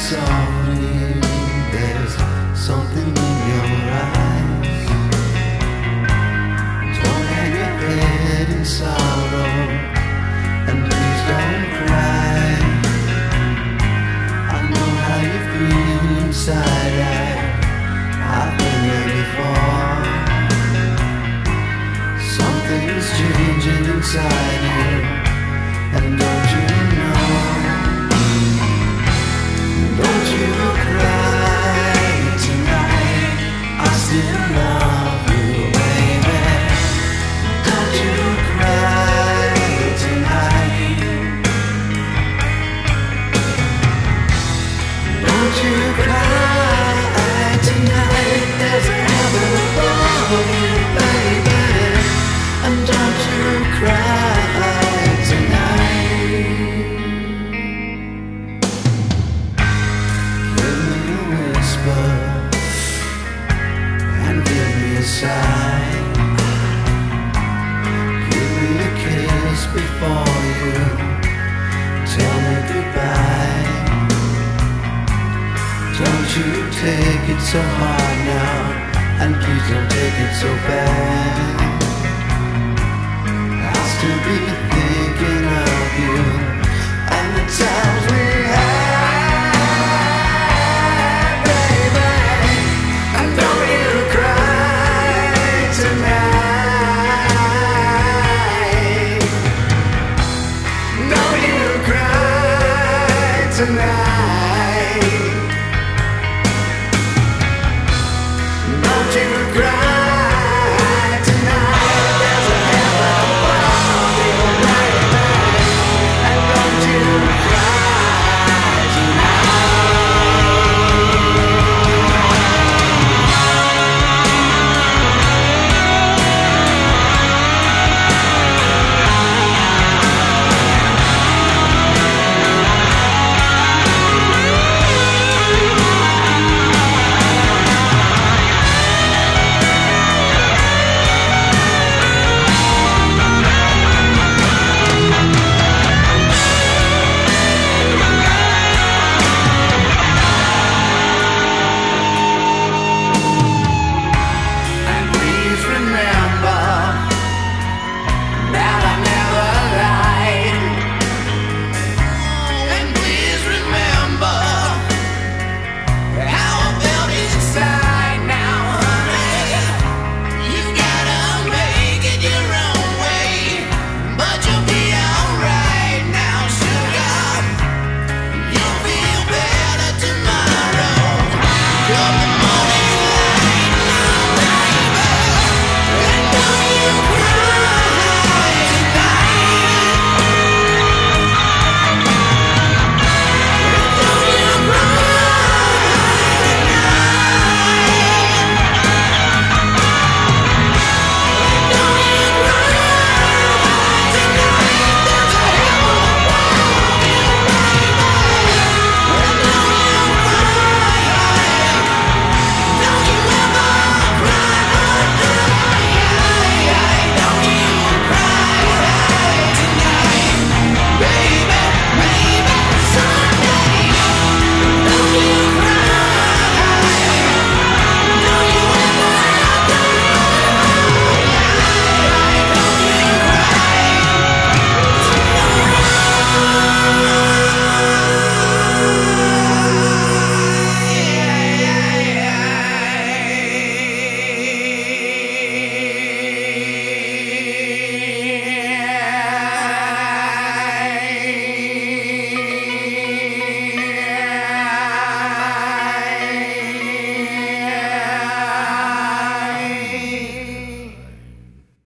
softly, there's something in your eyes. Don't hang your head in sorrow, and please don't cry. I know how you feel inside, I've been there before. Something's changing inside you, and don't you know? Don't you cry tonight, I still love you, baby. Don't you cry tonight. Don't you cry tonight, there's a heaven above you, baby. And don't you cry tonight. Give me a whisper and give me a sigh. Give me a kiss before you tell me goodbye. Don't you take it so hard now, and please don't take it so bad. I'll still be